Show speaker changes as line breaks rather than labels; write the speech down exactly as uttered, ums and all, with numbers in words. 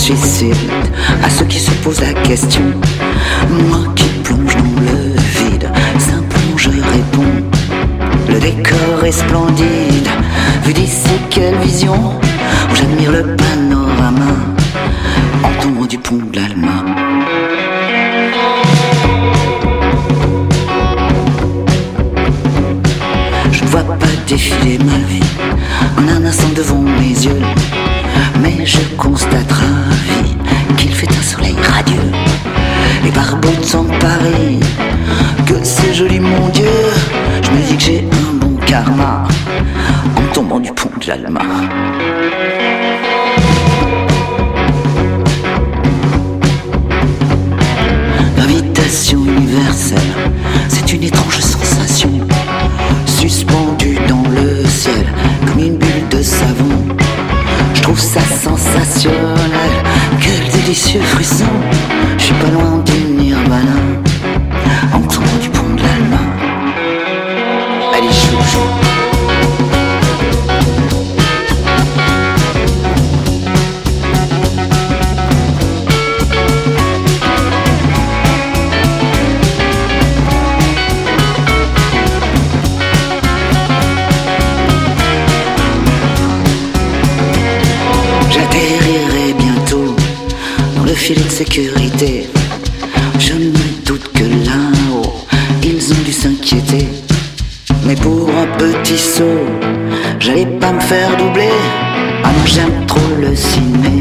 difficile à ceux qui se posent la question. Moi qui plonge dans le vide, simplement je réponds. Le décor est splendide, vu d'ici quelle vision. J'admire le panorama en tombant du pont de l'Alma. Je ne vois pas défiler ma vie en un instant devant mes yeux, mais je constate ravi qu'il fait un soleil radieux. Et par bout de sang Paris, que c'est joli mon Dieu. Je me dis que j'ai un bon karma en tombant du pont de l'Alma. Gravitation universelle, c'est une étrange sensation, suspendue dans le ciel comme une bulle de savon. Je trouve ça sensationnel, quel délicieux frisson. Je suis pas loin du nirvana en tombant du pont de l'Alma. Allez, chouchou. J'atterrirai bientôt dans le filet de sécurité. Je ne me doute que là-haut, ils ont dû s'inquiéter. Mais pour un petit saut, j'allais pas me faire doubler. Ah non, j'aime trop le ciné.